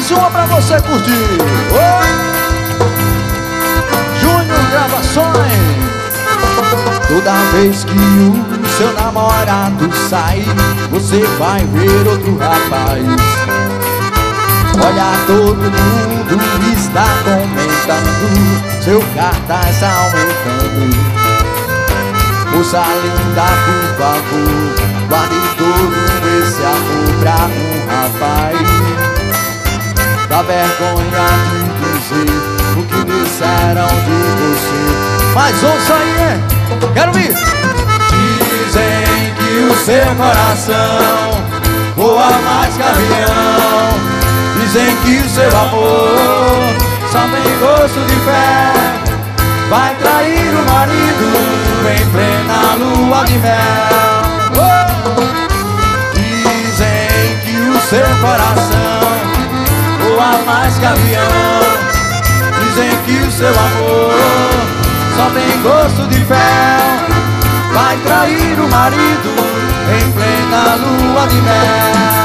Mais uma pra você curtir. Oi! Júnior Gravações. Toda vez que o seu namorado sair, você vai ver outro rapaz. Olha, todo mundo está comentando, seu cartaz aumentando. Moça linda, por favor, guarde todo esse amor pra um rapaz. Dá vergonha de dizer o que disseram de você. Mas ouça aí, hein? Quero ouvir. Dizem que o seu coração voa mais que avião. Dizem que o seu amor só tem gosto de fé. Vai trair o marido em plena lua de mel. Dizem que o seu coração voa mais que avião. Dizem que o seu amor só tem gosto de fel. Vai trair o marido em plena lua de mel.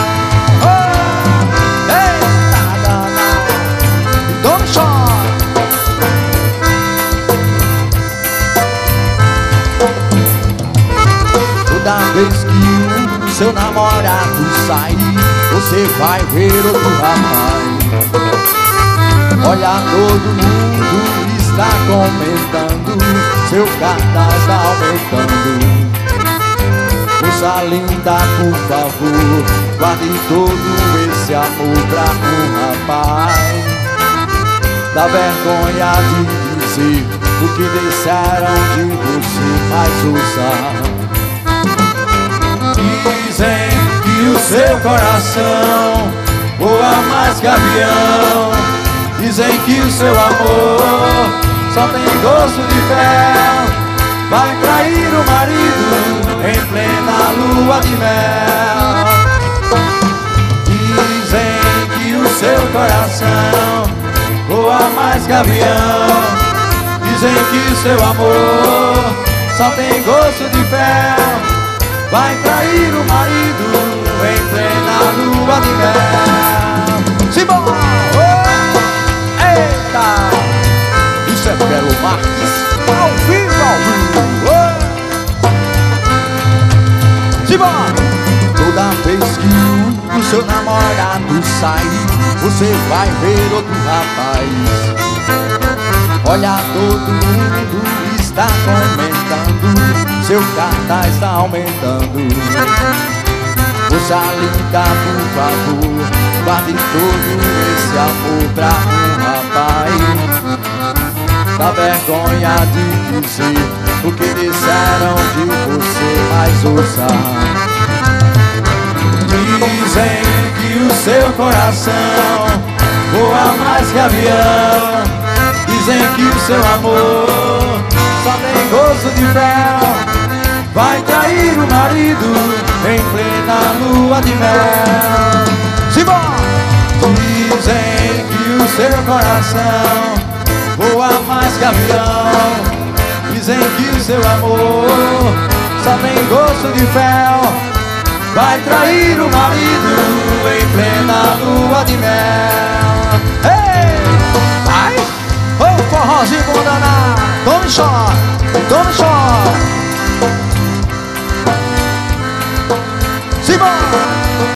Toda vez que o seu namorado sair, você vai ver outro rapaz. Olha, todo mundo está comentando, seu cartaz está aumentando. Moça linda, por favor, guarde todo esse amor pra um rapaz. Dá vergonha de dizer o que disseram de você, mas ouça. Dizem que o seu coração voa mais que avião. Dizem que o seu amor só tem gosto de fel. Vai trair o marido em plena lua de mel. Dizem que o seu coração voa mais que avião. Dizem que o seu amor só tem gosto de fel. Vai trair o marido em plena lua de mel. Simbora! Eita! Isso é Belo Marques, ao vivo, ao vivo. Simbora! Toda vez que o seu namorado sair, você vai ver outro rapaz. Olha, todo mundo está comentando, seu cartaz está aumentando. Moça linda, por favor, guarde todo esse amor pra um rapaz. Dá vergonha de dizer o que disseram de você, mas ouça. Dizem que o seu coração voa mais que avião. Dizem que o seu amor só tem gosto de fel. Vai trair o marido em plena lua de mel. Simbora! Dizem que o seu coração voa mais que avião. Dizem que o seu amor só tem gosto de fel. Vai trair o marido em plena lua de mel. Ei! Vai! Ô forrozinho bom danado, tome chora, tome chora. Simbora!